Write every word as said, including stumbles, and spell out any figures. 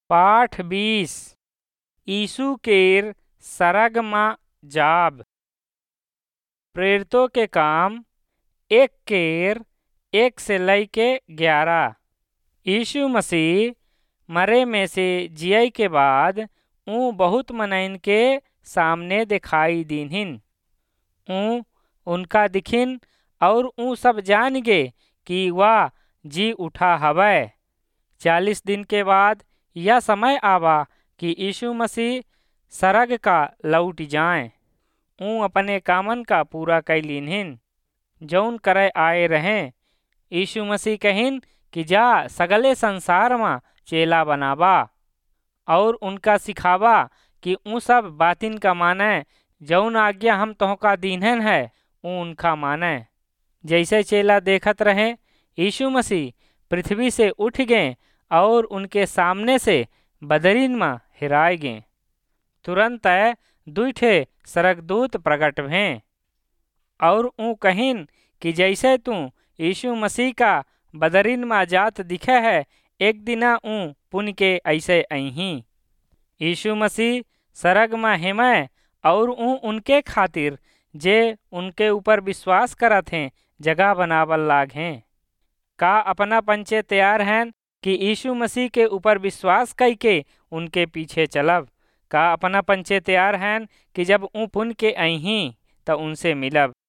पाठ बीस यीशु केर सरग मां जाब। प्रेरितों के काम एक केर एक से लैके ग्यारह। यीशु मसीह मरे में से जियई के बाद ऊ बहुत मनइन के सामने दिखाई दीन्हिन। ऊ उनका दिखिन और ऊ सब जान गे कि वह जी उठा हवै। चालीस दिन के बाद यह समय आवा कि यीशु मसीह सरग का लौट जाए। ऊ अपने कामन का पूरा कैलिन्हिन जौन करे आए रहें। यीशु मसीह कहिन कि जा सगले संसार में चेला बनावा और उनका सिखावा कि ऊ सब बातिन का माने जौन आज्ञा हम तोहका दीन्हन है ऊ उनका माने। जैसे चेला देखत रहे यीशु मसीह पृथ्वी से उठ गए और उनके सामने से बदरीन में हिराए गए। तुरंत दुई ठे सरगदूत प्रकट भे और ऊ कहिन कि जैसे तू यीशु मसीह का बदरीन में जात दिखे है एक दिना ऊ पुन के ऐसे अही। यीशु मसीह सरग में हिमय और ऊ उनके खातिर जे उनके ऊपर विश्वास करत हैं जगह बनावल लाग हैं। का अपना पंचे तैयार हैं कि यीशु मसीह के ऊपर विश्वास करके उनके पीछे चलब। का अपना पंचे तैयार हैं कि जब ऊ पुन के अही तो उनसे मिलब।